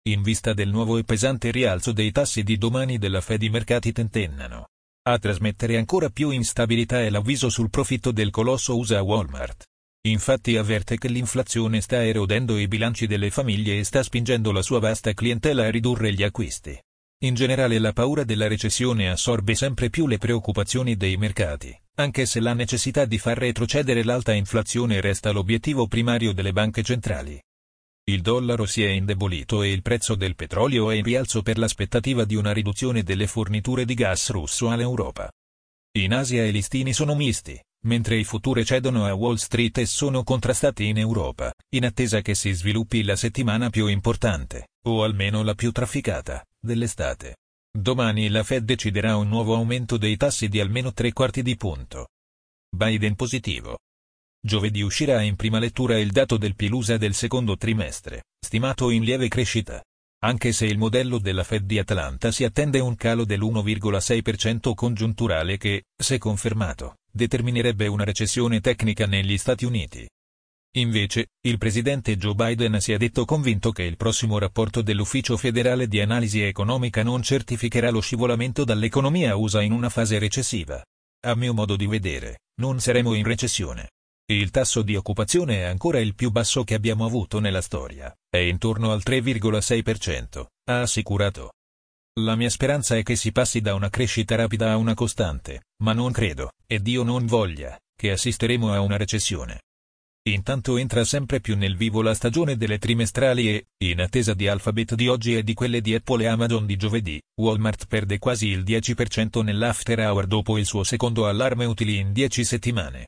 In vista del nuovo e pesante rialzo dei tassi di domani della Fed, i mercati tentennano. A trasmettere ancora più instabilità è l'avviso sul profitto del colosso USA Walmart. Infatti avverte che l'inflazione sta erodendo i bilanci delle famiglie e sta spingendo la sua vasta clientela a ridurre gli acquisti. In generale la paura della recessione assorbe sempre più le preoccupazioni dei mercati, anche se la necessità di far retrocedere l'alta inflazione resta l'obiettivo primario delle banche centrali. Il dollaro si è indebolito e il prezzo del petrolio è in rialzo per l'aspettativa di una riduzione delle forniture di gas russo all'Europa. In Asia i listini sono misti, mentre i futuri cedono a Wall Street e sono contrastati in Europa, in attesa che si sviluppi la settimana più importante, o almeno la più trafficata, dell'estate. Domani la Fed deciderà un nuovo aumento dei tassi di almeno 3/4 di punto. Biden positivo. Giovedì uscirà in prima lettura il dato del PIL USA del secondo trimestre, stimato in lieve crescita. Anche se il modello della Fed di Atlanta si attende un calo dell'1,6% congiunturale che, se confermato, determinerebbe una recessione tecnica negli Stati Uniti. Invece, il presidente Joe Biden si è detto convinto che il prossimo rapporto dell'Ufficio federale di analisi economica non certificherà lo scivolamento dall'economia USA in una fase recessiva. A mio modo di vedere, non saremo in recessione. Il tasso di occupazione è ancora il più basso che abbiamo avuto nella storia, è intorno al 3,6%, ha assicurato. La mia speranza è che si passi da una crescita rapida a una costante, ma non credo, e Dio non voglia, che assisteremo a una recessione. Intanto entra sempre più nel vivo la stagione delle trimestrali e, in attesa di Alphabet di oggi e di quelle di Apple e Amazon di giovedì, Walmart perde quasi il 10% nell'after hour dopo il suo secondo allarme utili in 10 settimane.